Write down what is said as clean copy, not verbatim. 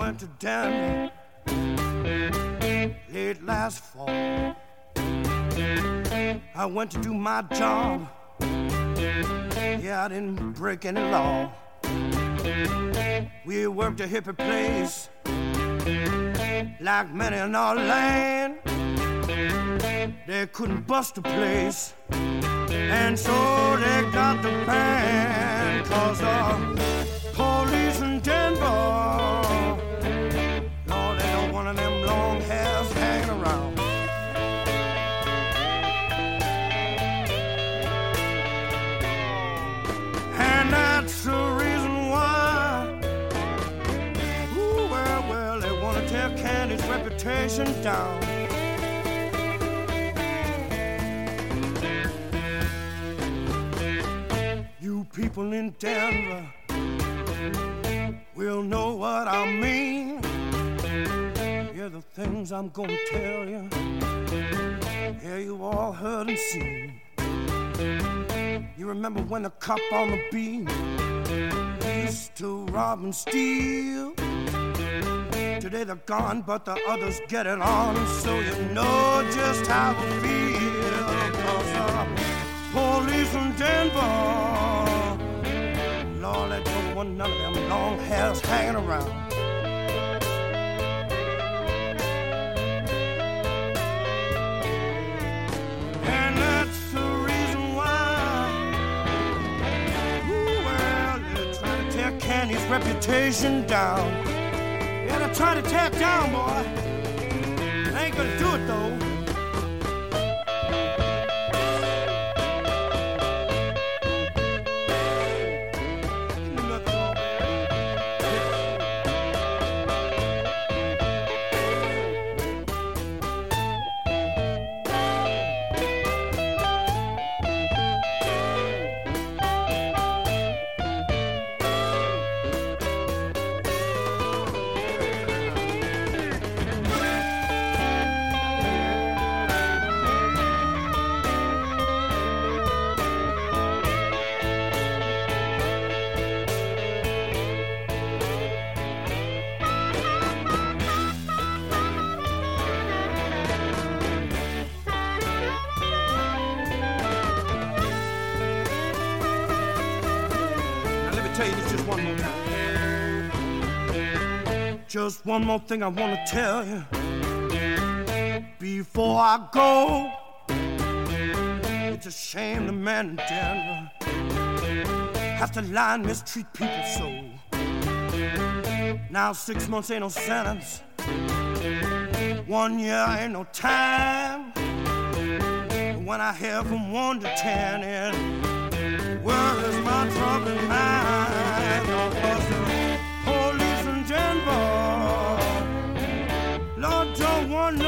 went to Denver late last fall. I went to do my job. Yeah, I didn't break any law. We worked a hippie place like many in our land. They couldn't bust the place, and so they got the ban. 'Cause police in Denver, Lord, they don't want them long hairs hanging around. And that's the reason why, ooh, well, they want to tear Candy's reputation down. You people in Denver will know what I mean. Yeah, the things I'm gonna tell you, yeah, you all heard and seen. You remember when the cop on the beat used to rob and steal? Today they're gone, but the others get it on, so you know just how it feels. 'Cause police in Denver, Lord, they don't want none of them long hairs hanging around. And that's the reason why, ooh, well, they're trying to tear Candy's reputation down. Yeah, they're trying to tear it down, boy. They ain't gonna do it, though. Just one more thing I want to tell you before I go. It's a shame the man in Denver has to lie and mistreat people so. Now 6 months ain't no sentence, 1 year ain't no time. When I hear from 1 to 10, and where is my troubling mind? Oh, 'cause the police in Denver, Lord, don't want